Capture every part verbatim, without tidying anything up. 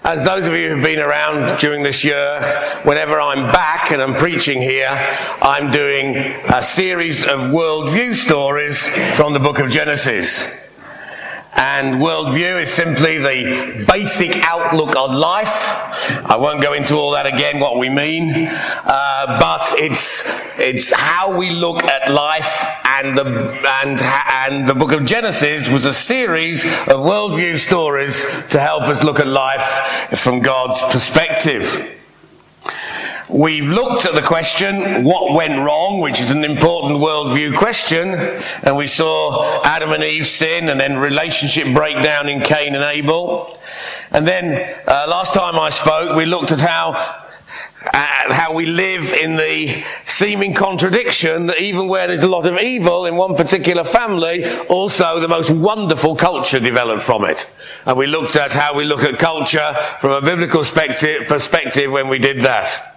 As those of you who've been around during this year, whenever I'm back and I'm preaching here, I'm doing a series of worldview stories from the book of Genesis. And worldview is simply the basic outlook on life. I won't go into all that again, what we mean, uh, but it's it's how we look at life. And the and and the book of Genesis was a series of worldview stories to help us look at life from God's perspective. We've looked at the question, what went wrong, which is an important worldview question, and we saw Adam and Eve sin and then relationship breakdown in Cain and Abel. And then uh, last time I spoke, we looked at how uh, how we live in the seeming contradiction that even where there's a lot of evil in one particular family, also the most wonderful culture developed from it. And we looked at how we look at culture from a biblical perspective, perspective when we did that.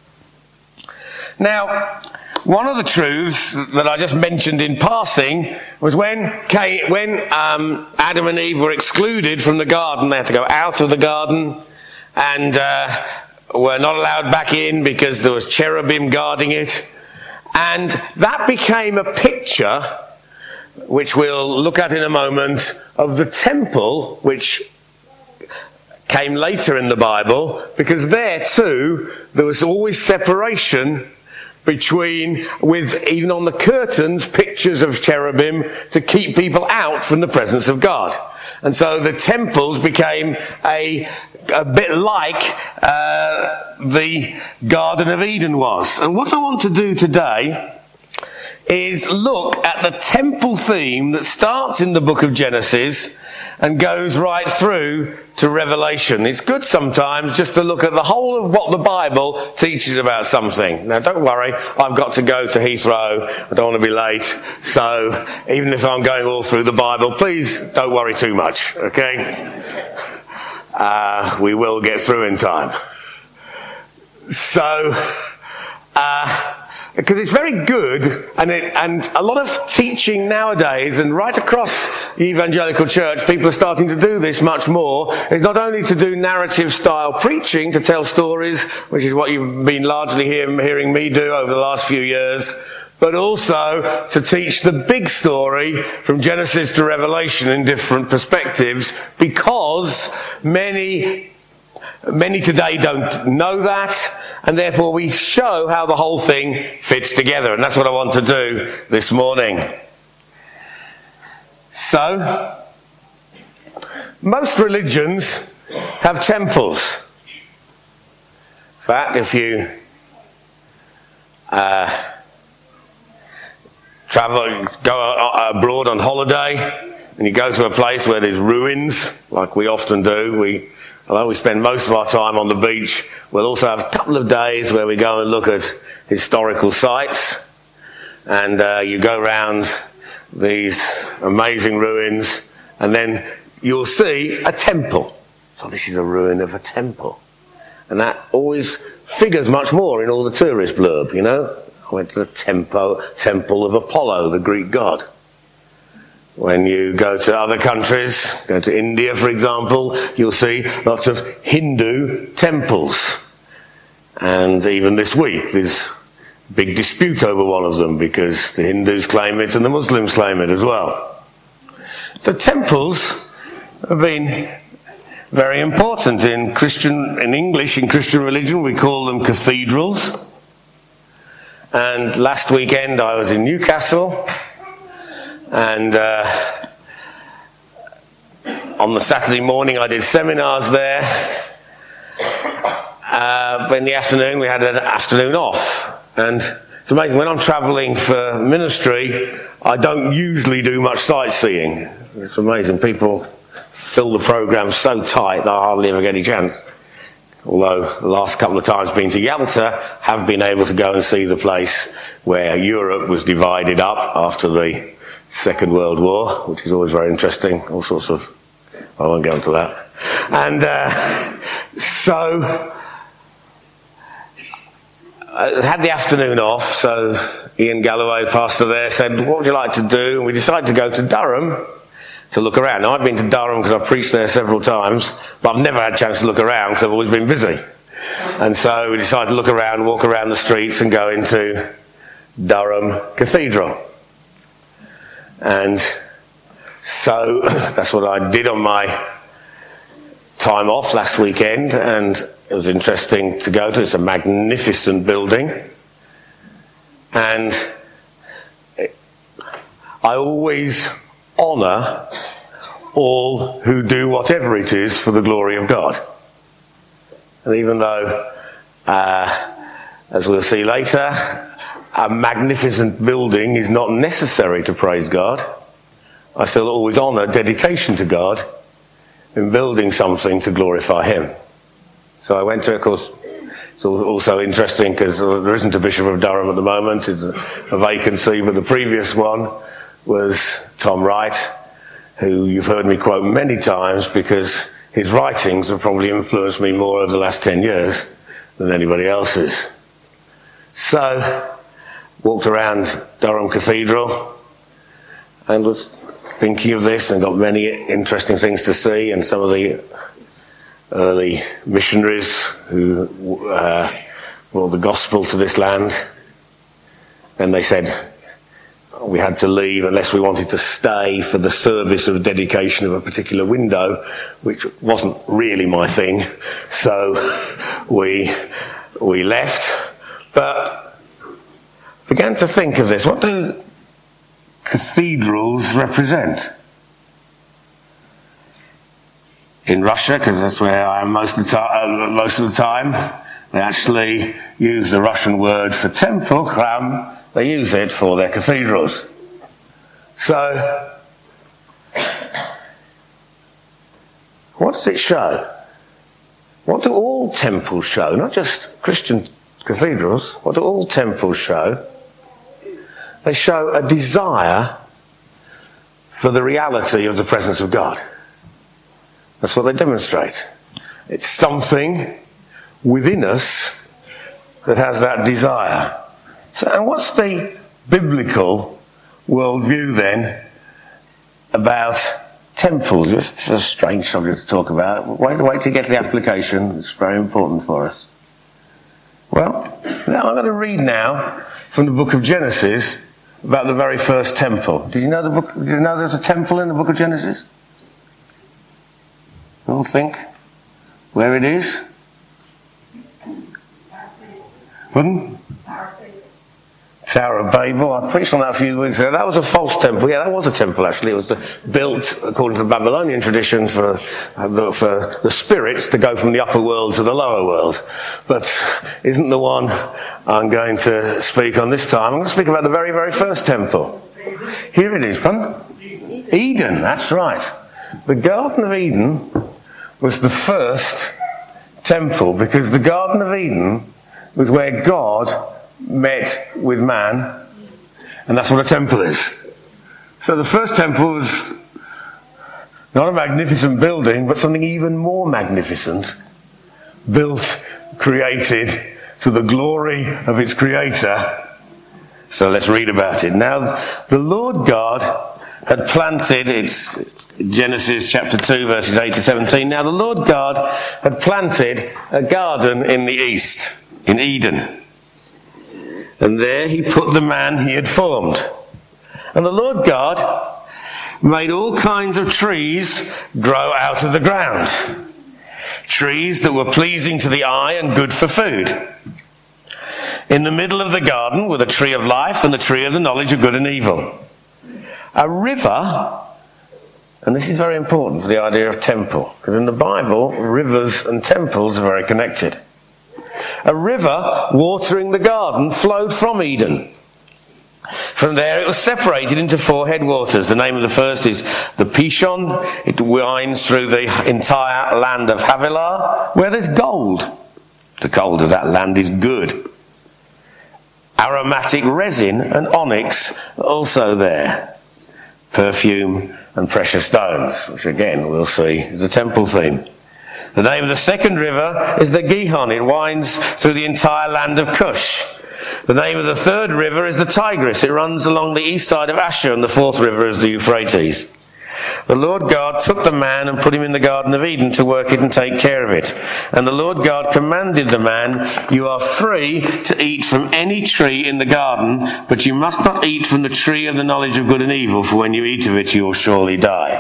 Now, one of the truths that I just mentioned in passing was when Cain, when um, Adam and Eve were excluded from the garden, they had to go out of the garden and uh, were not allowed back in because there was cherubim guarding it. And that became a picture, which we'll look at in a moment, of the temple, which came later in the Bible, because there too, there was always separation between, with even on the curtains, pictures of cherubim to keep people out from the presence of God. And so the temples became a, a bit like uh, the Garden of Eden was. And what I want to do today is look at the temple theme that starts in the book of Genesis and goes right through to Revelation. It's good sometimes just to look at the whole of what the Bible teaches about something. Now don't worry, I've got to go to Heathrow, I don't want to be late, so even if I'm going all through the Bible, please don't worry too much, okay? Uh, we will get through in time. So, uh, because it's very good, and it, and a lot of teaching nowadays, and right across the evangelical church, people are starting to do this much more. It's not only to do narrative-style preaching, to tell stories, which is what you've been largely hear, hearing me do over the last few years, but also to teach the big story from Genesis to Revelation in different perspectives, because many Many today don't know that, and therefore we show how the whole thing fits together, and that's what I want to do this morning. So, most religions have temples. In fact, if you uh, travel, go abroad on holiday, and you go to a place where there's ruins, like we often do, we Although we spend most of our time on the beach, we'll also have a couple of days where we go and look at historical sites. And uh, you go around these amazing ruins, and then you'll see a temple. So this is a ruin of a temple. And that always figures much more in all the tourist blurb, you know. I went to the tempo, temple of Apollo, the Greek god. When you go to other countries, go to India, for example, you'll see lots of Hindu temples. And even this week, there's a big dispute over one of them because the Hindus claim it and the Muslims claim it as well. So temples have been very important in Christian, in English, in Christian religion, we call them cathedrals. And last weekend I was in Newcastle. And uh, on the Saturday morning I did seminars there, uh, but in the afternoon we had an afternoon off. And it's amazing, when I'm travelling for ministry, I don't usually do much sightseeing. It's amazing, people fill the programme so tight that I hardly ever get any chance. Although the last couple of times been to Yalta, have been able to go and see the place where Europe was divided up after the Second World War, which is always very interesting. All sorts of, I won't go into that. And uh, so I had the afternoon off, so Ian Galloway, pastor there, said, what would you like to do? And we decided to go to Durham to look around. Now, I've been to Durham because I've preached there several times, but I've never had a chance to look around because I've always been busy. And so we decided to look around, walk around the streets and go into Durham Cathedral. And so that's what I did on my time off last weekend, and it was interesting to go to. It's a magnificent building. And I always honour all who do whatever it is for the glory of God. And even though, uh, as we'll see later, a magnificent building is not necessary to praise God, I still always honour dedication to God in building something to glorify Him. So I went to, of course, it's also interesting because there isn't a Bishop of Durham at the moment, it's a vacancy, but the previous one was Tom Wright, who you've heard me quote many times because his writings have probably influenced me more over the last ten years than anybody else's. So, walked around Durham Cathedral and was thinking of this and got many interesting things to see, and some of the early missionaries who uh, brought the gospel to this land. And they said we had to leave unless we wanted to stay for the service of dedication of a particular window, which wasn't really my thing. So we we left, but began to think of this. What do cathedrals represent? In Russia, because that's where I am most of the time, most of the time, they actually use the Russian word for temple, chram. They use it for their cathedrals. So, what does it show? What do all temples show? Not just Christian cathedrals. What do all temples show? They show a desire for the reality of the presence of God. That's what they demonstrate. It's something within us that has that desire. So, and what's the biblical worldview then about temples? It's a strange subject to talk about. Wait, wait to get to the application. It's very important for us. Well, now I'm going to read now from the book of Genesis about the very first temple. Did you know the book? Did you know there's a temple in the book of Genesis? You all think where it is? Pardon? Tower of Babel. I preached on that a few weeks ago. That was a false temple. Yeah, that was a temple actually. It was built according to the Babylonian tradition for uh, for the spirits to go from the upper world to the lower world. But isn't the one I'm going to speak on this time. I'm going to speak about the very, very first temple. Here it is, pardon? Eden, that's right. The Garden of Eden was the first temple because the Garden of Eden was where God met with man, and that's what a temple is. So the first temple was not a magnificent building, but something even more magnificent, built, created to the glory of its creator. So let's read about it. Now, the Lord God had planted, it's Genesis chapter two, verses eight to seventeen. Now the Lord God had planted a garden in the east, in Eden. And there he put the man he had formed. And the Lord God made all kinds of trees grow out of the ground. Trees that were pleasing to the eye and good for food. In the middle of the garden were the tree of life and the tree of the knowledge of good and evil. A river, and this is very important for the idea of temple, because in the Bible, rivers and temples are very connected. A river watering the garden flowed from Eden. From there it was separated into four headwaters. The name of the first is the Pishon. It winds through the entire land of Havilah, where there's gold. The gold of that land is good. Aromatic resin and onyx are also there. Perfume and precious stones, which again we'll see is a temple theme. The name of the second river is the Gihon. It winds through the entire land of Cush. The name of the third river is the Tigris. It runs along the east side of Ashur, and the fourth river is the Euphrates. The Lord God took the man and put him in the Garden of Eden to work it and take care of it. And the Lord God commanded the man, "You are free to eat from any tree in the garden, but you must not eat from the tree of the knowledge of good and evil, for when you eat of it you will surely die."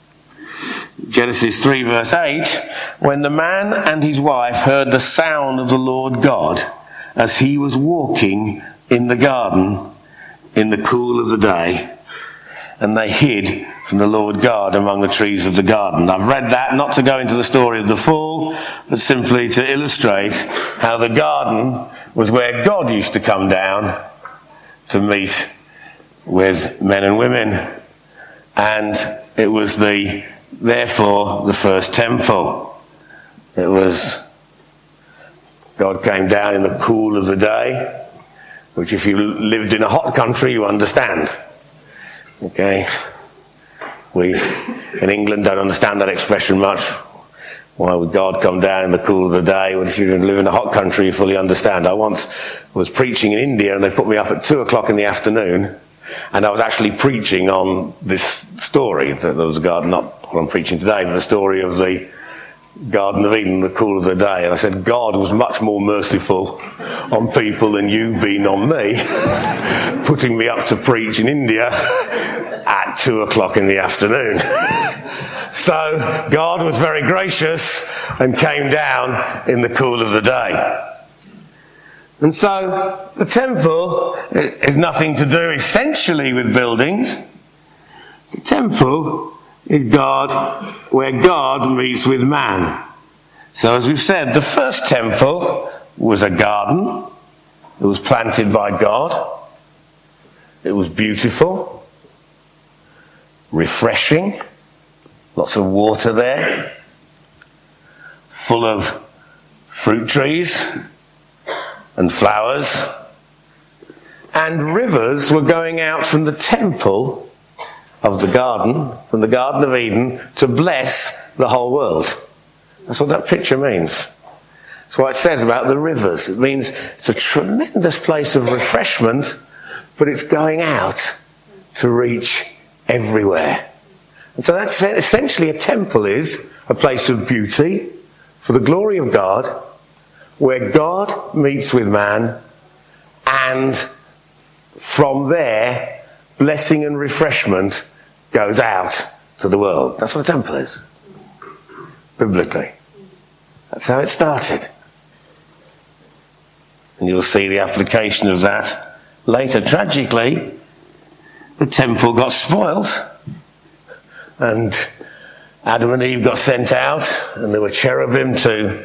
Genesis three verse eight, when the man and his wife heard the sound of the Lord God as he was walking in the garden in the cool of the day, and they hid from the Lord God among the trees of the garden. I've read that not to go into the story of the fall, but simply to illustrate how the garden was where God used to come down to meet with men and women. And it was the, therefore, the first temple. It was, God came down in the cool of the day, which if you lived in a hot country, you understand. Okay? We, in England, don't understand that expression much. Why would God come down in the cool of the day? Well, if you live in a hot country, you fully understand. I once was preaching in India, and they put me up at two o'clock in the afternoon, and I was actually preaching on this story. There was a garden, not what I'm preaching today, but the story of the Garden of Eden, the cool of the day. And I said, God was much more merciful on people than you've been on me, putting me up to preach in India at two o'clock in the afternoon. So God was very gracious and came down in the cool of the day. And so the temple is nothing to do essentially with buildings. The temple is God, where God meets with man. So as we've said, the first temple was a garden. It was planted by God. It was beautiful, refreshing, lots of water there, full of fruit trees and flowers. And rivers were going out from the temple of the garden, from the Garden of Eden, to bless the whole world. That's what that picture means. That's what it says about the rivers. It means it's a tremendous place of refreshment, but it's going out to reach everywhere. And so that's essentially a temple is a place of beauty for the glory of God, where God meets with man, and from there, blessing and refreshment goes out to the world. That's what a temple is, biblically. That's how it started. And you'll see the application of that later. Tragically, the temple got spoiled, and Adam and Eve got sent out, and there were cherubim to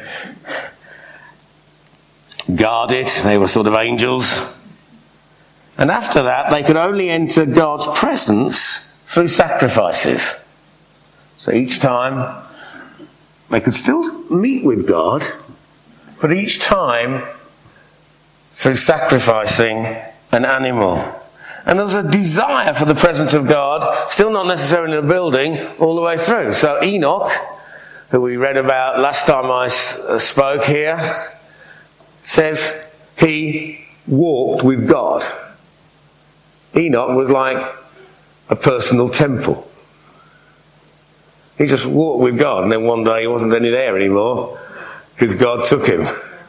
guard it. They were sort of angels. And after that, they could only enter God's presence through sacrifices. So each time, they could still meet with God, but each time through sacrificing an animal. And there was a desire for the presence of God, still not necessarily in the building, all the way through. So Enoch, who we read about last time I spoke here, says he walked with God. Enoch was like a personal temple. He just walked with God, and then one day he wasn't any there anymore because God took him.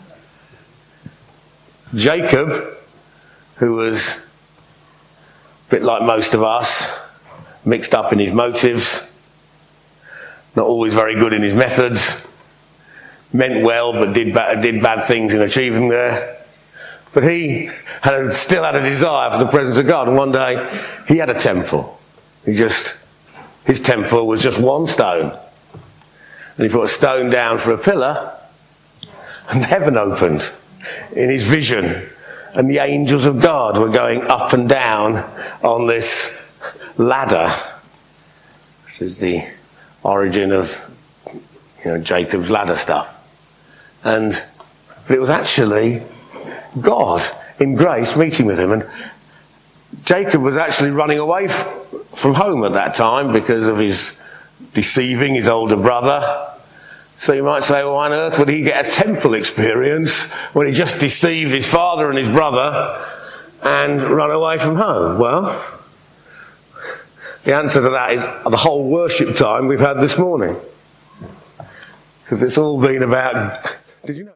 Jacob, who was a bit like most of us, mixed up in his motives, not always very good in his methods, meant well but did bad, did bad things in achieving there. But he had, still had a desire for the presence of God. And one day, he had a temple. He just, his temple was just one stone. And he put a stone down for a pillar, and heaven opened in his vision. And the angels of God were going up and down on this ladder, which is the origin of, you know, Jacob's ladder stuff. And, but it was actually God in grace meeting with him. And Jacob was actually running away f- from home at that time because of his deceiving his older brother. So you might say, well, why on earth would he get a temple experience when he just deceived his father and his brother and run away from home? Well, The answer to that is the whole worship time we've had this morning. Because it's all been about... Did you know?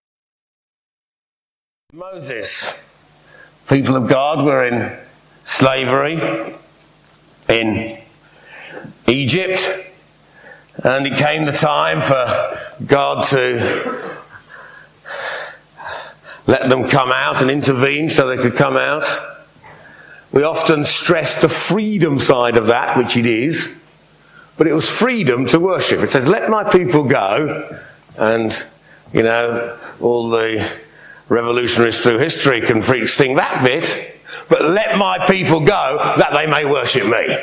Moses. People of God were in slavery in Egypt. And it came the time for God to let them come out and intervene so they could come out. We often stress the freedom side of that, which it is, but it was freedom to worship. It says, let my people go, and, you know, all the revolutionaries through history can sing that bit, but let my people go that they may worship me.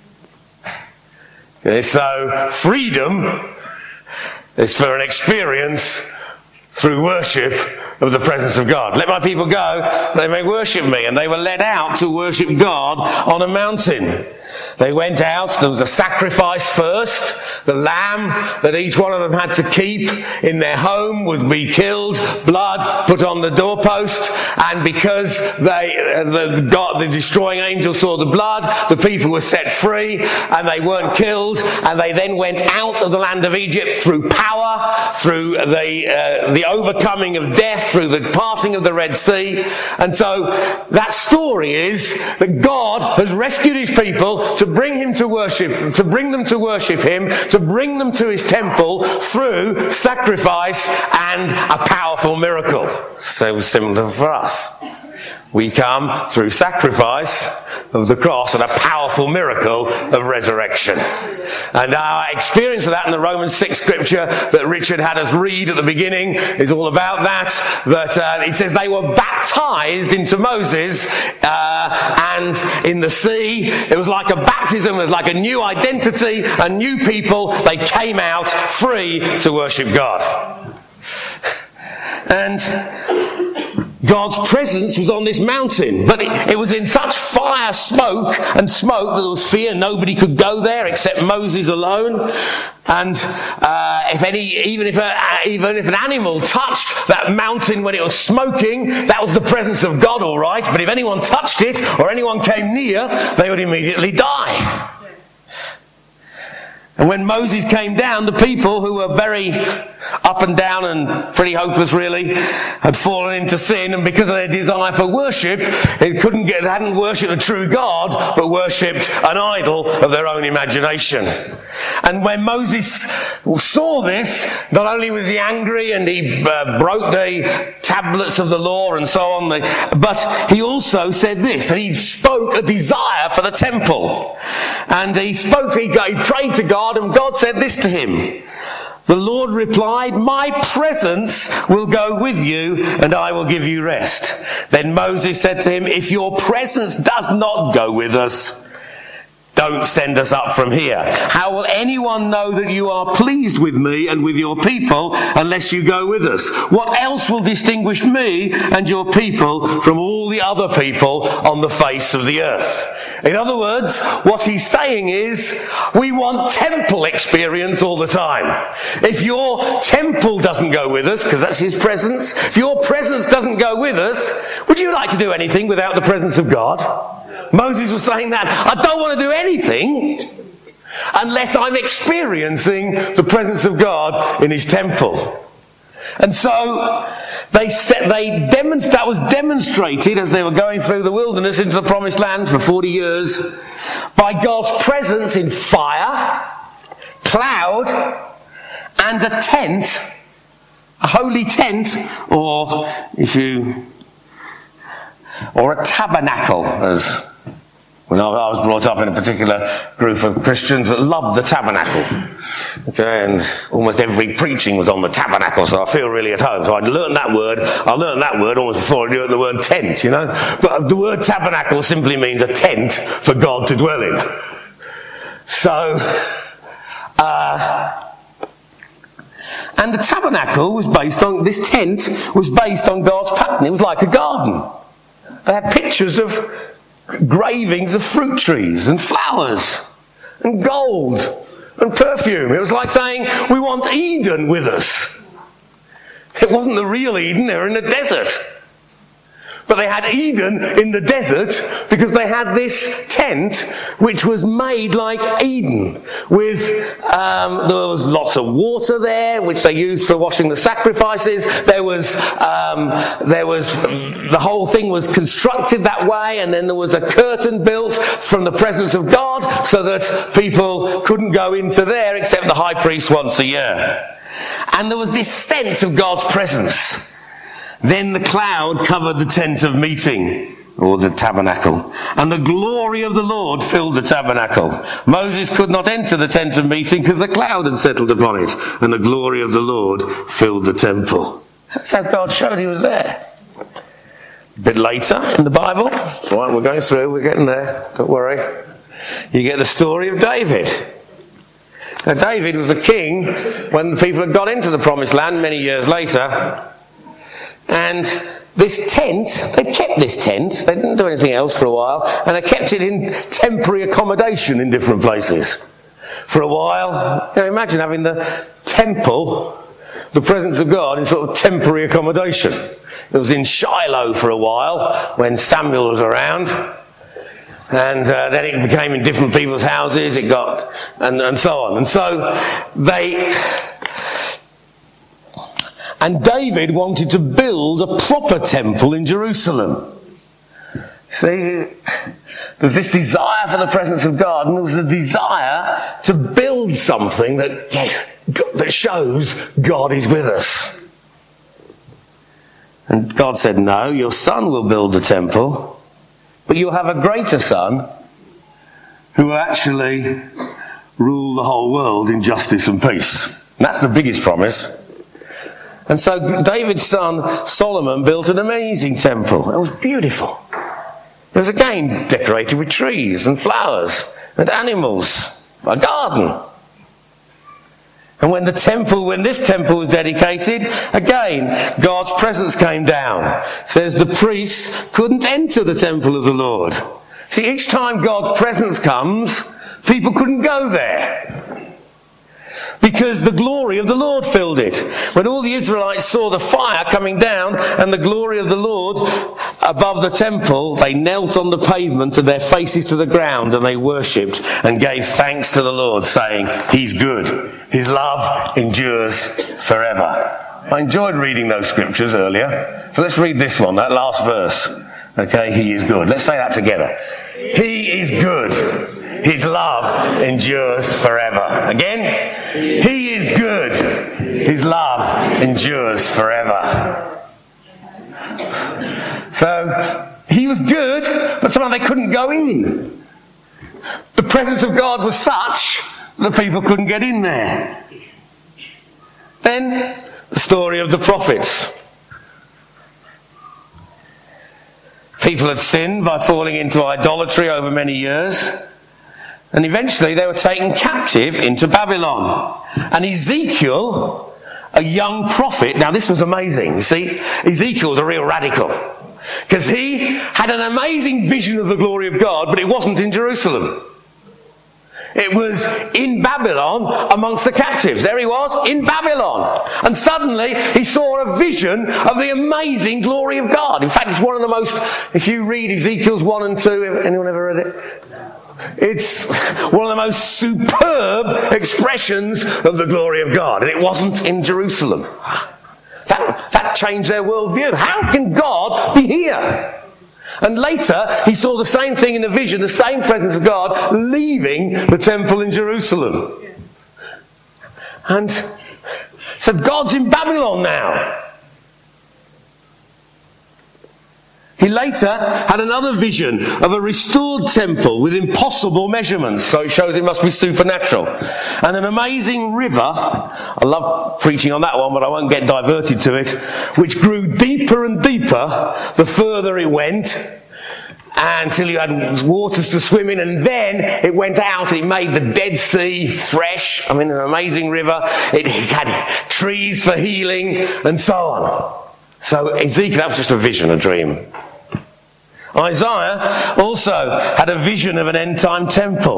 Okay, so freedom is for an experience through worship of the presence of God. Let my people go that they may worship me. And they were led out to worship God on a mountain. They went out, there was a sacrifice first. The lamb that each one of them had to keep in their home would be killed, blood put on the doorpost, and because they, the, God, the destroying angel saw the blood, the people were set free, and they weren't killed, and they then went out of the land of Egypt through power, through the, uh, the overcoming of death, through the parting of the Red Sea. And so that story is that God has rescued his people to bring him to worship, to bring them to worship him, to bring them to his temple through sacrifice and a powerful miracle. So similar for us. We come through sacrifice of the cross and a powerful miracle of resurrection. And our experience of that in the Romans six scripture that Richard had us read at the beginning is all about that. That uh, it says they were baptized into Moses uh, and in the sea. It was like a baptism, it was like a new identity, a new people. They came out free to worship God. And God's presence was on this mountain, but it, it was in such fire, smoke and smoke that there was fear. Nobody could go there except Moses alone. And uh, if any, even if a, even if an animal touched that mountain when it was smoking, that was the presence of God, all right. But if anyone touched it or anyone came near, they would immediately die. And when Moses came down, the people who were very up and down and pretty hopeless really, had fallen into sin, and because of their desire for worship, it couldn't get, they hadn't worshipped a true God, but worshipped an idol of their own imagination. And when Moses saw this, not only was he angry and he uh, broke the tablets of the law and so on, but he also said this, and he spoke a desire for the temple. And he spoke, he prayed to God, and God said this to him. The Lord replied, my presence will go with you, and I will give you rest. Then Moses said to him, if your presence does not go with us, don't send us up from here. How will anyone know that you are pleased with me and with your people unless you go with us? What else will distinguish me and your people from all the other people on the face of the earth? In other words, what he's saying is, we want temple experience all the time. If your temple doesn't go with us, because that's his presence, if your presence doesn't go with us, would you like to do anything without the presence of God? Moses was saying that, I don't want to do anything unless I'm experiencing the presence of God in his temple. And so they set, they demonst- that was demonstrated as they were going through the wilderness into the promised land for forty years by God's presence in fire, cloud, and a tent, a holy tent, or if you, or a tabernacle, as when I was brought up in a particular group of Christians that loved the tabernacle. Okay, and almost every preaching was on the tabernacle, so I feel really at home. So I learned that word, I learned that word almost before I knew the word tent, you know. But the word tabernacle simply means a tent for God to dwell in. So, uh, and the tabernacle was based on, this tent was based on God's pattern. It was like a garden. They had pictures of gravings of fruit trees and flowers and gold and perfume. It was like saying, we want Eden with us. It wasn't the real Eden, they were in the desert. But they had Eden in the desert because they had this tent which was made like Eden. With um, there was lots of water there which they used for washing the sacrifices. There was um, there was the whole thing was constructed that way, and then there was a curtain built from the presence of God so that people couldn't go into there except the high priest once a year. And there was this sense of God's presence. Then the cloud covered the tent of meeting, or the tabernacle, and the glory of the Lord filled the tabernacle. Moses could not enter the tent of meeting because the cloud had settled upon it, and the glory of the Lord filled the temple. That's how God showed he was there. A bit later in the Bible, right, we're going through, we're getting there, don't worry. You get the story of David. Now David was a king when the people had got into the promised land many years later. And this tent, they kept this tent, they didn't do anything else for a while, and they kept it in temporary accommodation in different places. For a while, you know, imagine having the temple, the presence of God, in sort of temporary accommodation. It was in Shiloh for a while, when Samuel was around, and uh, then it became in different people's houses, it got, and, and so on. And so, they... And David wanted to build a proper temple in Jerusalem. See, there's this desire for the presence of God, and there was a desire to build something that, yes, that shows God is with us. And God said, no, your son will build the temple, but you'll have a greater son who will actually rule the whole world in justice and peace. And that's the biggest promise. And so David's son Solomon built an amazing temple. It was beautiful. It was again decorated with trees and flowers and animals, a garden. And when the temple, when this temple was dedicated, again, God's presence came down. It says the priests couldn't enter the temple of the Lord. See, each time God's presence comes, people couldn't go there. Because the glory of the Lord filled it. When all the Israelites saw the fire coming down and the glory of the Lord above the temple, they knelt on the pavement and their faces to the ground, and they worshipped and gave thanks to the Lord, saying, He's good. His love endures forever. I enjoyed reading those scriptures earlier. So let's read this one, that last verse. Okay, He is good. Let's say that together. He is good. His love endures forever. Again, He is good. His love endures forever. So, He was good, but somehow they couldn't go in. The presence of God was such that people couldn't get in there. Then, the story of the prophets. People had sinned by falling into idolatry over many years. And eventually they were taken captive into Babylon. And Ezekiel, a young prophet, now this was amazing. You see, Ezekiel was a real radical. Because he had an amazing vision of the glory of God, but it wasn't in Jerusalem. It was in Babylon amongst the captives. There he was, in Babylon. And suddenly he saw a vision of the amazing glory of God. In fact, it's one of the most, if you read Ezekiel's one and two, anyone ever read it? It's one of the most superb expressions of the glory of God. And it wasn't in Jerusalem. That, that changed their worldview. How can God be here? And later, he saw the same thing in a vision, the same presence of God, leaving the temple in Jerusalem. And so God's in Babylon now. He later had another vision of a restored temple with impossible measurements, so it shows it must be supernatural. And an amazing river, I love preaching on that one, but I won't get diverted to it, which grew deeper and deeper the further it went, until you had waters to swim in, and then it went out, it made the Dead Sea fresh. I mean, an amazing river. It had trees for healing, and so on. So Ezekiel, that was just a vision, a dream. Isaiah also had a vision of an end-time temple.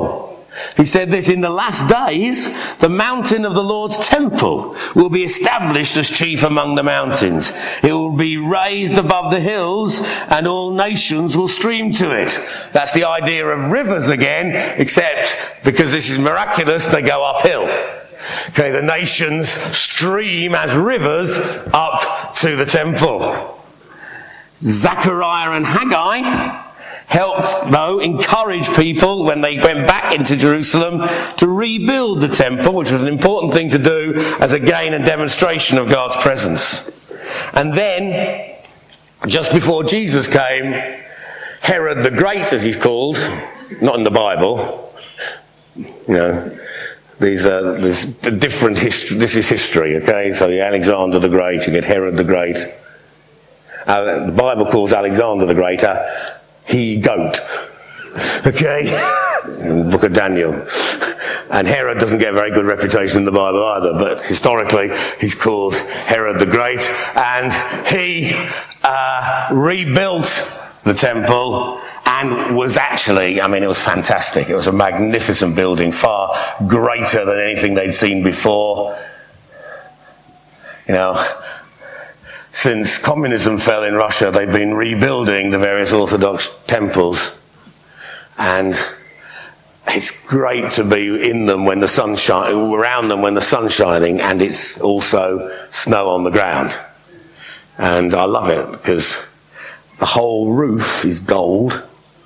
He said this, in the last days, the mountain of the Lord's temple will be established as chief among the mountains. It will be raised above the hills, and all nations will stream to it. That's the idea of rivers again, except because this is miraculous, they go uphill. Okay, the nations stream as rivers up to the temple. Zechariah and Haggai helped, though, encourage people when they went back into Jerusalem to rebuild the temple, which was an important thing to do as again a demonstration of God's presence. And then, just before Jesus came, Herod the Great, as he's called, not in the Bible, you know, these are these different history. This is history, okay? So Alexander the Great, you get Herod the Great. Uh, the Bible calls Alexander the Great a he-goat, okay? In the book of Daniel. And Herod doesn't get a very good reputation in the Bible either, but historically he's called Herod the Great, and he uh, rebuilt the temple and was actually, I mean, it was fantastic. It was a magnificent building, far greater than anything they'd seen before. You know, since communism fell in Russia, they've been rebuilding the various Orthodox temples. And it's great to be in them when the sun's shining, around them when the sun's shining, and it's also snow on the ground. And I love it because the whole roof is gold.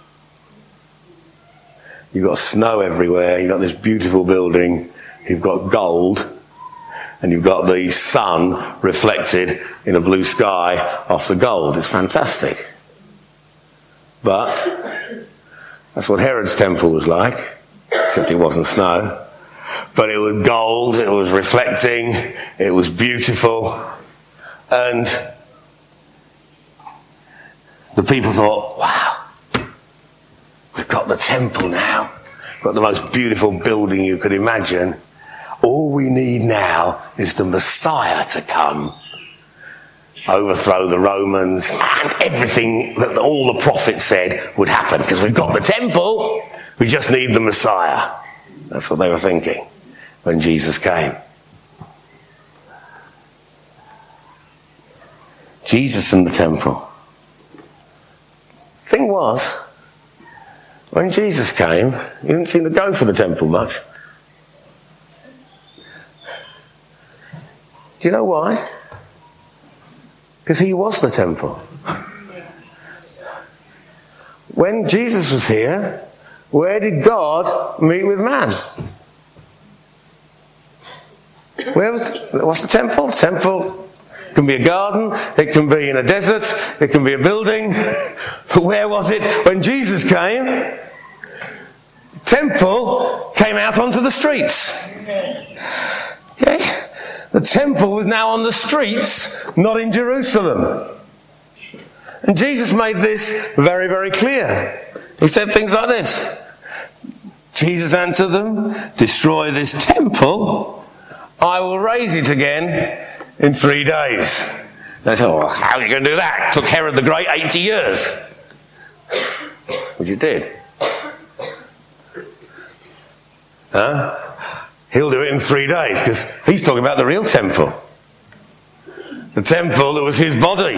You've got snow everywhere, you've got this beautiful building, you've got gold, and you've got the sun reflected in a blue sky off the gold. It's fantastic. But that's what Herod's temple was like, except it wasn't snow. But it was gold, it was reflecting, it was beautiful. And the people thought, wow, we've got the temple now. We've got the most beautiful building you could imagine. All we need now is the Messiah to come, overthrow the Romans, and everything that all the prophets said would happen. Because we've got the temple, we just need the Messiah. That's what they were thinking when Jesus came. Jesus and the temple. Thing was, when Jesus came, he didn't seem to go for the temple much. Do you know why? Because he was the temple. When Jesus was here, where did God meet with man? Where was, what's the temple? Temple can be a garden, it can be in a desert, it can be a building. But where was it when Jesus came? The temple came out onto the streets. Okay? The temple was now on the streets, not in Jerusalem. And Jesus made this very, very clear. He said things like this. Jesus answered them, destroy this temple, I will raise it again in three days. They said, well, how are you going to do that? It took Herod the Great eighty years. Which it did. Huh? He'll do it in three days, because he's talking about the real temple. The temple that was his body.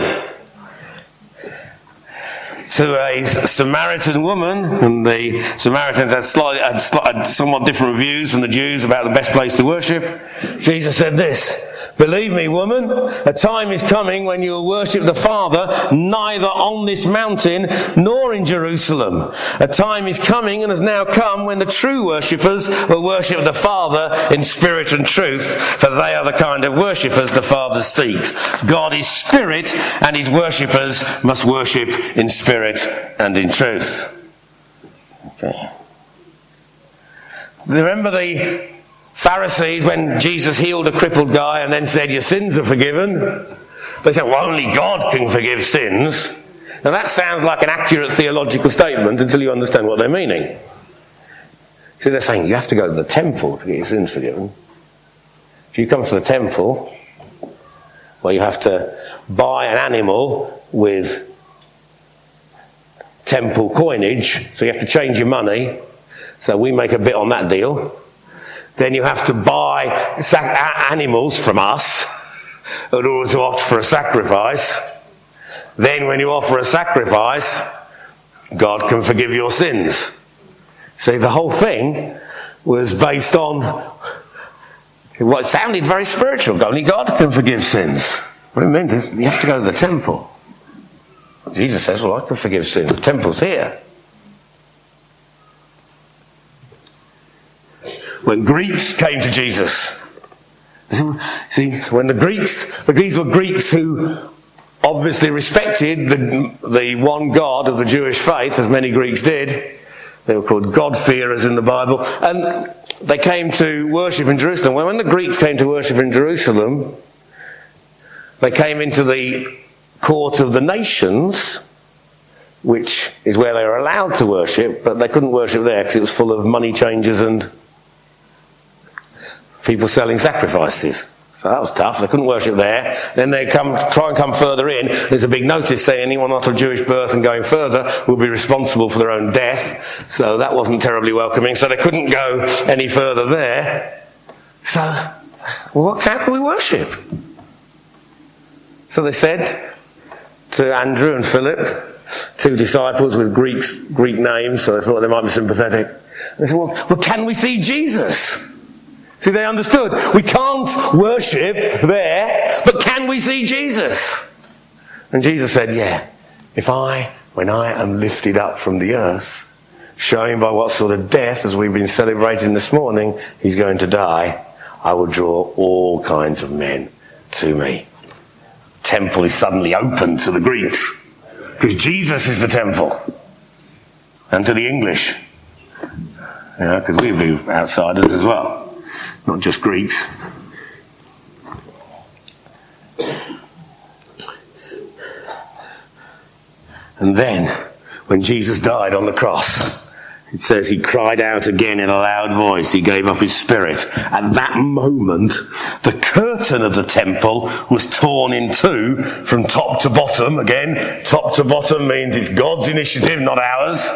To a Samaritan woman, and the Samaritans had, slightly, had, slightly, had somewhat different views from the Jews about the best place to worship, Jesus said this, believe me, woman, a time is coming when you will worship the Father neither on this mountain nor in Jerusalem. A time is coming and has now come when the true worshippers will worship the Father in spirit and truth, for they are the kind of worshippers the Father seeks. God is spirit, and his worshippers must worship in spirit and in truth. Okay. Remember the Pharisees, when Jesus healed a crippled guy and then said, your sins are forgiven? They said, well, only God can forgive sins. Now that sounds like an accurate theological statement until you understand what they're meaning. So they're saying, you have to go to the temple to get your sins forgiven. If you come to the temple, well, you have to buy an animal with temple coinage, so you have to change your money, So we make a bit on that deal. Then you have to buy sac- animals from us in order to opt for a sacrifice. Then when you offer a sacrifice, God can forgive your sins. See, the whole thing was based on what sounded very spiritual. Only God can forgive sins. What it means is you have to go to the temple. Jesus says, well, I can forgive sins. The temple's here. When Greeks came to Jesus, see, when the Greeks, the Greeks were Greeks who obviously respected the, the one God of the Jewish faith, as many Greeks did. They were called God-fearers in the Bible. And they came to worship in Jerusalem. Well, when the Greeks came to worship in Jerusalem, they came into the court of the nations, which is where they were allowed to worship, but they couldn't worship there because it was full of money changers and people selling sacrifices. So that was tough. They couldn't worship there. Then they come try and come further in. There's a big notice saying anyone not of Jewish birth and going further will be responsible for their own death. So that wasn't terribly welcoming. So they couldn't go any further there. So, well, how can we worship? So they said to Andrew and Philip, two disciples with Greeks, Greek names, so they thought they might be sympathetic. They said, well, well can we see Jesus? See, they understood. We can't worship there, but can we see Jesus? And Jesus said, yeah, if I, when I am lifted up from the earth, showing by what sort of death, as we've been celebrating this morning, he's going to die, I will draw all kinds of men to me. Temple is suddenly open to the Greeks, because Jesus is the temple. And to the English. You know, because we'd be outsiders as well. Not just Greeks. And then, when Jesus died on the cross, it says he cried out again in a loud voice. He gave up his spirit. At that moment, the curtain of the temple was torn in two from top to bottom. Again, top to bottom means it's God's initiative, not ours.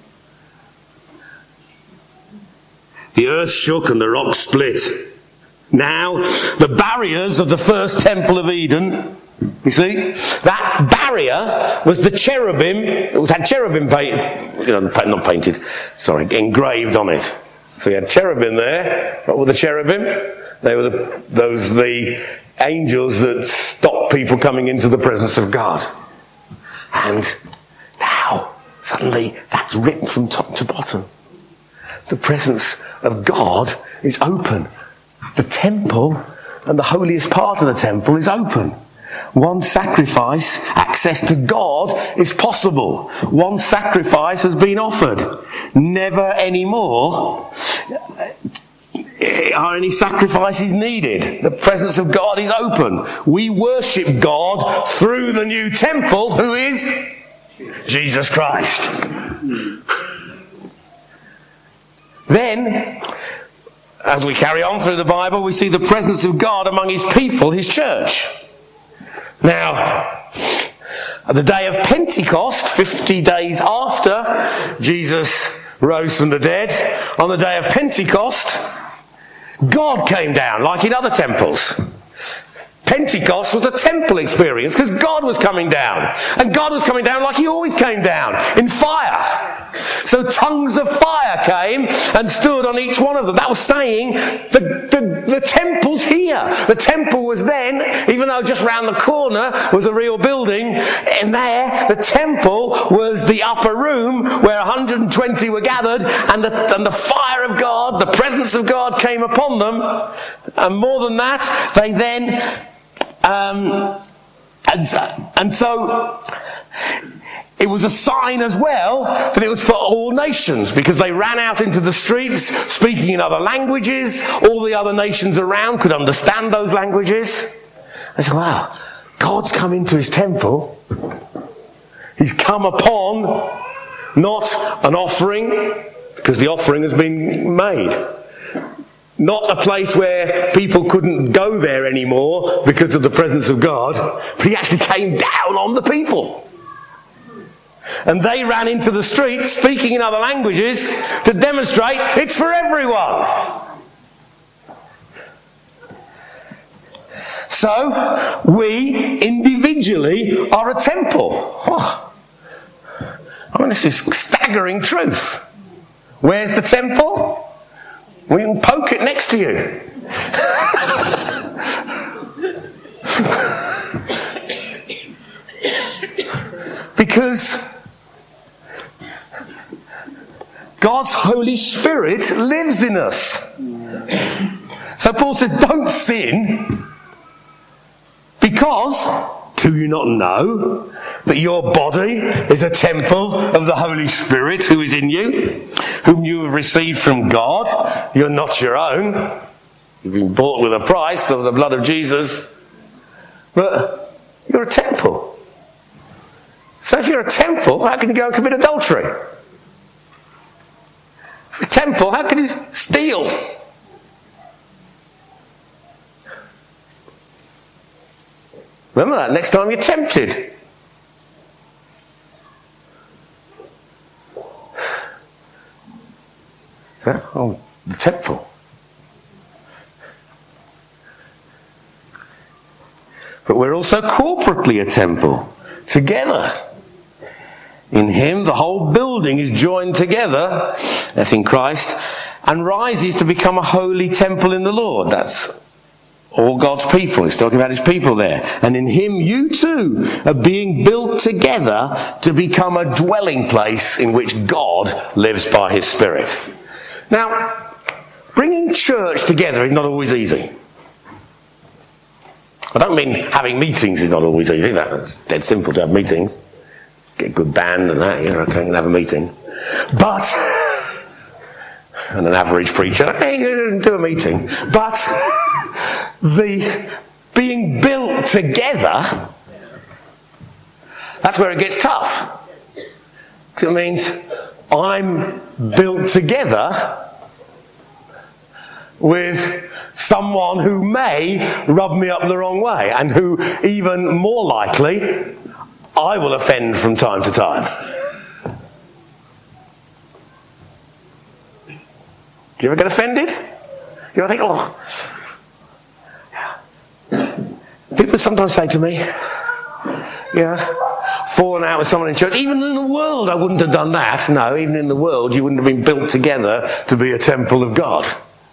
The earth shook and the rocks split. Now, the barriers of the first temple of Eden, you see, that barrier was the cherubim. It was had cherubim painted, you know, not painted, sorry, engraved on it. So we had cherubim there. What were the cherubim? They were the, those the angels that stopped people coming into the presence of God. And now, suddenly, that's ripped from top to bottom. The presence of God is open. The temple and the holiest part of the temple is open. One sacrifice, access to God is possible. One sacrifice has been offered. Never anymore are any sacrifices needed. The presence of God is open. We worship God through the new temple, who is Jesus Christ. Then, as we carry on through the Bible, we see the presence of God among his people, his church. Now, at the day of Pentecost, fifty days after Jesus rose from the dead, on the day of Pentecost, God came down, like in other temples. Pentecost was a temple experience because God was coming down. And God was coming down like he always came down, in fire. So tongues of fire came and stood on each one of them. That was saying the, the, the temple's here. The temple was then, even though just round the corner was a real building, and there the temple was the upper room where one hundred twenty were gathered, and the, and the fire of God, the presence of God came upon them. And more than that, they then... Um, and, and so it was a sign as well that it was for all nations, because they ran out into the streets speaking in other languages. All the other nations around could understand those languages. They said, wow, God's come into his temple. He's come upon not an offering, because the offering has been made. Not a place where people couldn't go there anymore because of the presence of God, but he actually came down on the people. And they ran into the streets speaking in other languages to demonstrate it's for everyone. So, we individually are a temple. Oh. I mean, this is staggering truth. Where's the temple? Well, you can poke it next to you. Because God's Holy Spirit lives in us. So Paul said, don't sin, because do you not know that your body is a temple of the Holy Spirit who is in you, whom you have received from God? You're not your own. You've been bought with a price, of the blood of Jesus. But you're a temple. So if you're a temple, how can you go and commit adultery? If you're a temple, how can you steal? Remember that next time you're tempted. So, oh, the temple. But we're also corporately a temple, together. In him, the whole building is joined together, that's in Christ, and rises to become a holy temple in the Lord. That's all God's people. He's talking about his people there. And in him, you too are being built together to become a dwelling place in which God lives by his Spirit. Now, bringing church together is not always easy. I don't mean having meetings is not always easy. That's dead simple to have meetings. Get a good band and that, you know, okay, and have a meeting. But, and an average preacher, hey, do a meeting. But, the being built together, that's where it gets tough. Because it means I'm built together with someone who may rub me up the wrong way, and who, even more likely, I will offend from time to time. Do you ever get offended? You ever think, oh... People sometimes say to me, yeah, falling out with someone in church. Even in the world, I wouldn't have done that. No, even in the world, you wouldn't have been built together to be a temple of God.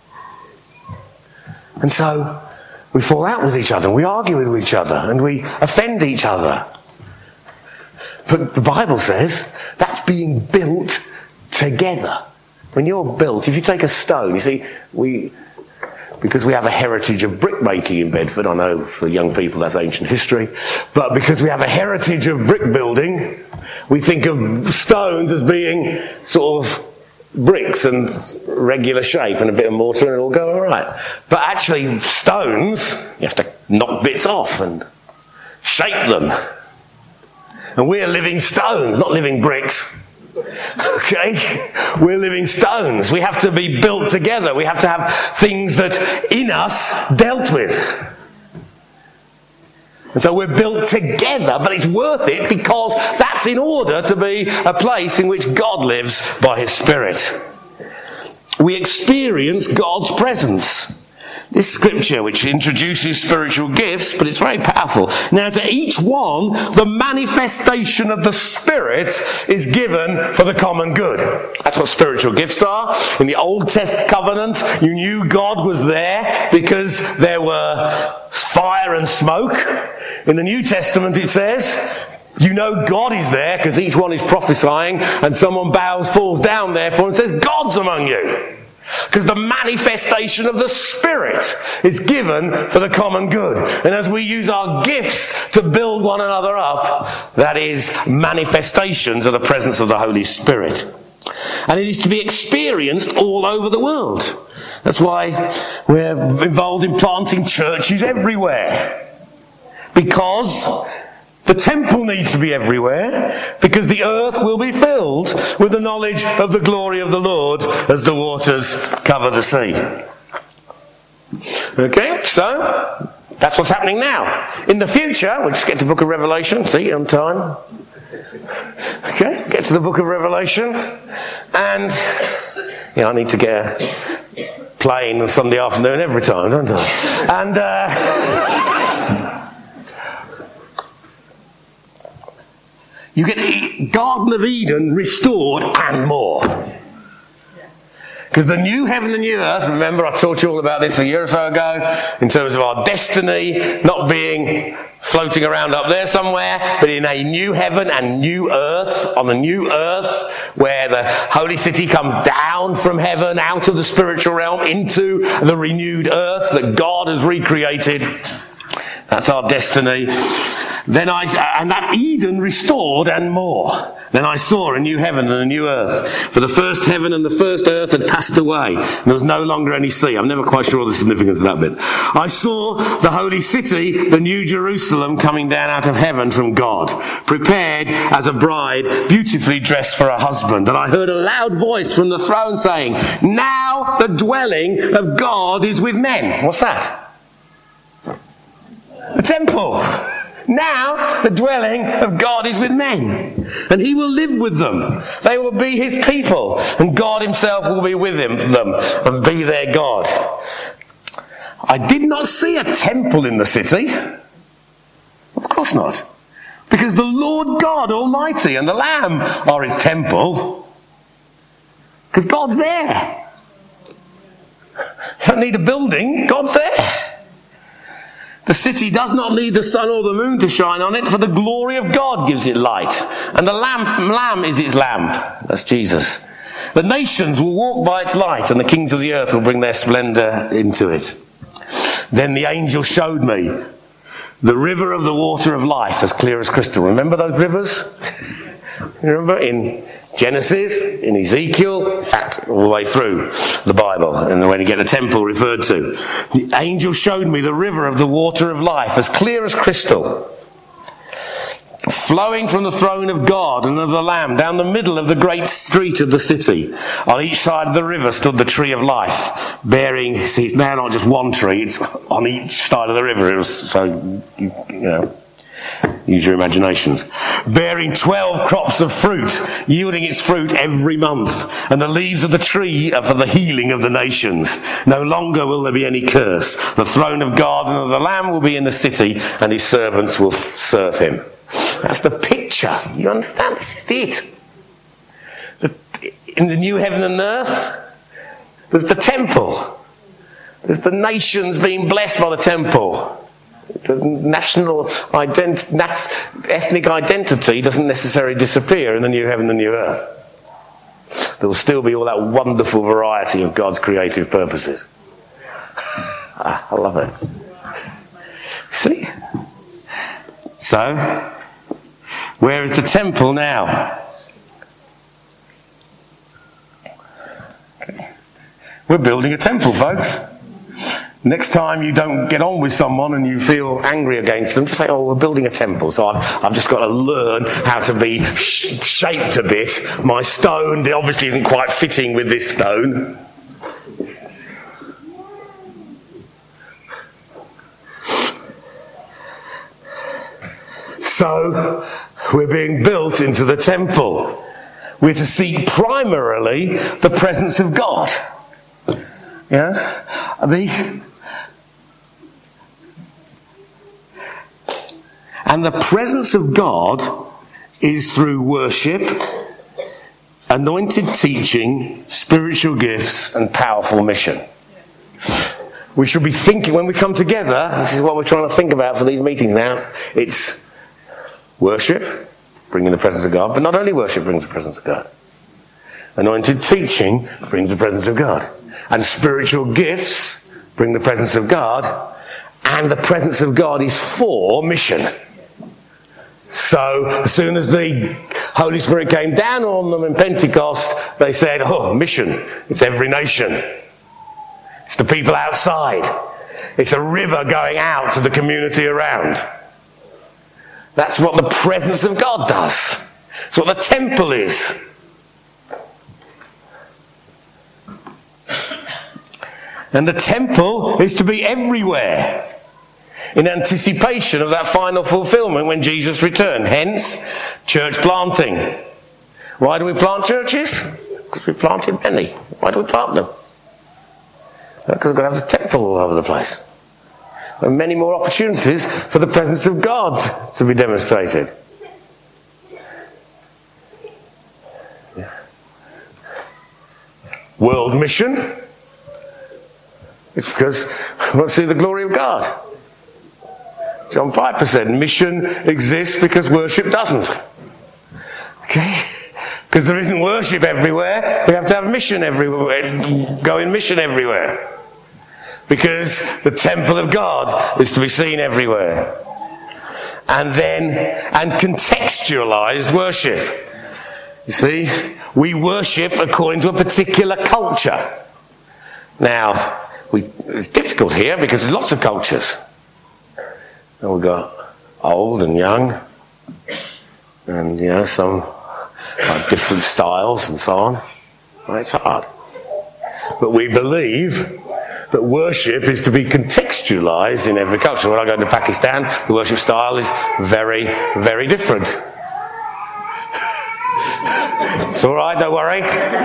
And so, we fall out with each other, and we argue with each other, and we offend each other. But the Bible says that's being built together. When you're built, if you take a stone, you see, we... because we have a heritage of brickmaking in Bedford. I know for young people that's ancient history. But because we have a heritage of brick building, we think of stones as being sort of bricks and regular shape and a bit of mortar and it'll all go all right. But actually, stones, you have to knock bits off and shape them. And we're living stones, not living bricks. Okay? We're living stones. We have to be built together. We have to have things that in us dealt with. And so we're built together, but it's worth it because that's in order to be a place in which God lives by his Spirit. We experience God's presence. This scripture, which introduces spiritual gifts, but it's very powerful. Now, to each one, the manifestation of the Spirit is given for the common good. That's what spiritual gifts are. In the Old Testament covenant, you knew God was there because there were fire and smoke. In the New Testament, it says, you know God is there because each one is prophesying and someone bows, falls down therefore and says, God's among you. Because the manifestation of the Spirit is given for the common good. And as we use our gifts to build one another up, that is manifestations of the presence of the Holy Spirit. And it is to be experienced all over the world. That's why we're involved in planting churches everywhere. Because the temple needs to be everywhere, because the earth will be filled with the knowledge of the glory of the Lord as the waters cover the sea. Okay, so that's what's happening now. In the future, we'll just get to the book of Revelation, see, on time. Okay, get to the book of Revelation, and yeah, I need to get a plane on Sunday afternoon every time, don't I? And uh, you get the Garden of Eden restored and more. Because the new heaven and new earth, remember I taught you all about this a year or so ago, in terms of our destiny not being floating around up there somewhere, but in a new heaven and new earth, on a new earth, where the holy city comes down from heaven, out of the spiritual realm, into the renewed earth that God has recreated. That's our destiny. Then I, and that's Eden restored and more. Then I saw a new heaven and a new earth. For the first heaven and the first earth had passed away, and there was no longer any sea. I'm never quite sure the significance of that bit. I saw the holy city, the new Jerusalem, coming down out of heaven from God, prepared as a bride, beautifully dressed for her husband. And I heard a loud voice from the throne saying, "Now the dwelling of God is with men." What's that? The temple. Now the dwelling of God is with men, and he will live with them. They will be his people, and God himself will be with him, them and be their God. I did not see a temple in the city. Of course not. Because the Lord God Almighty and the Lamb are his temple. Because God's there. You don't need a building, God's there. The city does not need the sun or the moon to shine on it, for the glory of God gives it light. And the lamp, lamb is its lamp. That's Jesus. The nations will walk by its light, and the kings of the earth will bring their splendour into it. Then the angel showed me the river of the water of life, as clear as crystal. Remember those rivers? Remember in Genesis, in Ezekiel, in fact, all the way through the Bible, and when you get the temple referred to. The angel showed me the river of the water of life, as clear as crystal, flowing from the throne of God and of the Lamb down the middle of the great street of the city. On each side of the river stood the tree of life, bearing, see, it's now not just one tree, it's on each side of the river. It was, so, you, you know, use your imaginations. Bearing twelve crops of fruit, yielding its fruit every month. And the leaves of the tree are for the healing of the nations. No longer will there be any curse. The throne of God and of the Lamb will be in the city, and his servants will serve him. That's the picture. You understand? This is it. In the new heaven and earth, there's the temple. There's the nations being blessed by the temple. The national ident- nat- ethnic identity doesn't necessarily disappear in the new heaven and new earth. There will still be all that wonderful variety of God's creative purposes. ah, I love it. See? So, where is the temple now? Okay. We're building a temple, folks. Next time you don't get on with someone and you feel angry against them, just say, "Oh, we're building a temple, so I've, I've just got to learn how to be sh- shaped a bit. My stone obviously isn't quite fitting with this stone." So, we're being built into the temple. We're to seek primarily the presence of God. Yeah? The, and the presence of God is through worship, anointed teaching, spiritual gifts, and powerful mission. We should be thinking, when we come together, this is what we're trying to think about for these meetings now. It's worship, bringing the presence of God, but not only worship brings the presence of God. Anointed teaching brings the presence of God. And spiritual gifts bring the presence of God. And the presence of God is for mission. So, as soon as the Holy Spirit came down on them in Pentecost, they said, "Oh, mission. It's every nation. It's the people outside. It's a river going out to the community around." That's what the presence of God does. It's what the temple is. And the temple is to be everywhere in anticipation of that final fulfillment when Jesus returned. Hence, church planting. Why do we plant churches? Because we planted many. Why do we plant them? Because we've got to have the temple all over the place. There are many more opportunities for the presence of God to be demonstrated. Yeah. World mission. It's because we want to see the glory of God. John Piper said, mission exists because worship doesn't. Okay? Because there isn't worship everywhere, we have to have mission everywhere, go in mission everywhere. Because the temple of God is to be seen everywhere. And then, and contextualized worship. You see, we worship according to a particular culture. Now, we, it's difficult here because there's lots of cultures. And we've got old and young, and you know, some like different styles and so on. Well, it's hard. But we believe that worship is to be contextualized in every culture. When I go to Pakistan, the worship style is very, very different. It's all right, don't worry.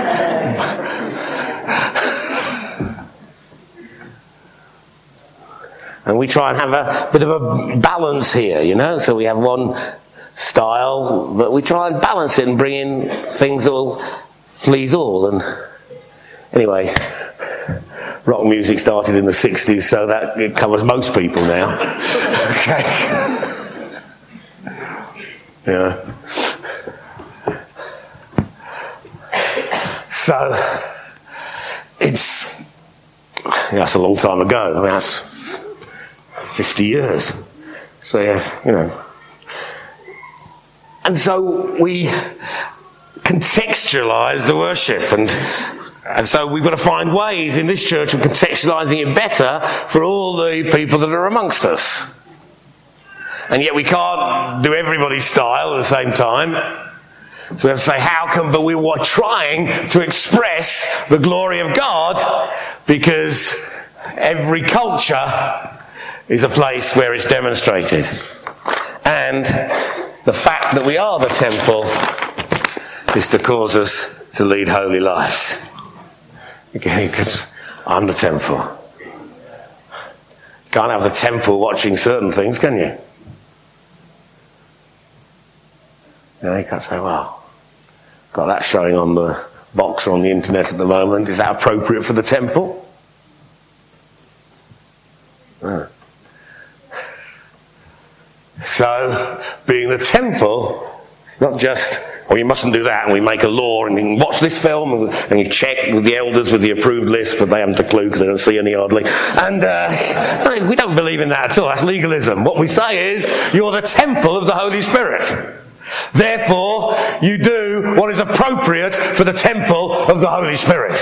And we try and have a bit of a balance here, you know. So we have one style, but we try and balance it and bring in things that will please all. And anyway, rock music started in the sixties, so that it covers most people now. Okay. Yeah. So, it's, yeah, that's a long time ago. I mean, that's fifty years. So, yeah, you know. And so we contextualise the worship, and And so we've got to find ways in this church of contextualising it better for all the people that are amongst us. And yet we can't do everybody's style at the same time. So we have to say, how come, but we were trying to express the glory of God, because every culture is a place where it's demonstrated. And the fact that we are the temple is to cause us to lead holy lives. Okay, because I'm the temple. You can't have the temple watching certain things, can you? You know, you can't say, well, got that showing on the box or on the internet at the moment. Is that appropriate for the temple? No. So, being the temple, it's not just, well, you mustn't do that, and we make a law, and you can watch this film, and you check with the elders with the approved list, but they haven't a clue because they don't see any hardly. And uh, we don't believe in that at all. That's legalism. What we say is, you're the temple of the Holy Spirit. Therefore, you do what is appropriate for the temple of the Holy Spirit.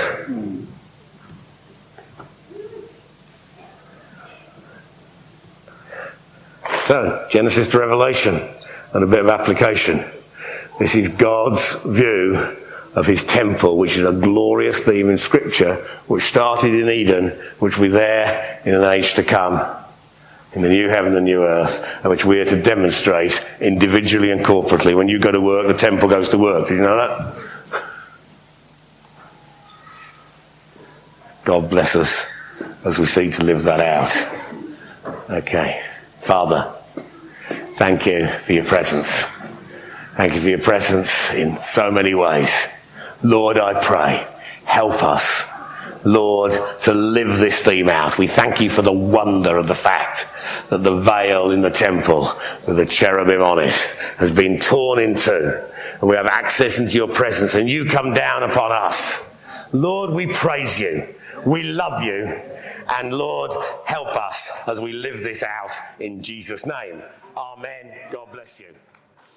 So, Genesis to Revelation, and a bit of application. This is God's view of his temple, which is a glorious theme in Scripture, which started in Eden, which will be there in an age to come, in the new heaven and new earth, and which we are to demonstrate individually and corporately. When you go to work, the temple goes to work. Did you know that? God bless us as we seek to live that out. Okay. Father, thank you for your presence. Thank you for your presence in so many ways. Lord, I pray, help us, Lord, to live this theme out. We thank you for the wonder of the fact that the veil in the temple with the cherubim on it has been torn in two, and we have access into your presence, and you come down upon us. Lord, we praise you. We love you. And Lord, help us as we live this out in Jesus' name. Amen. God bless you.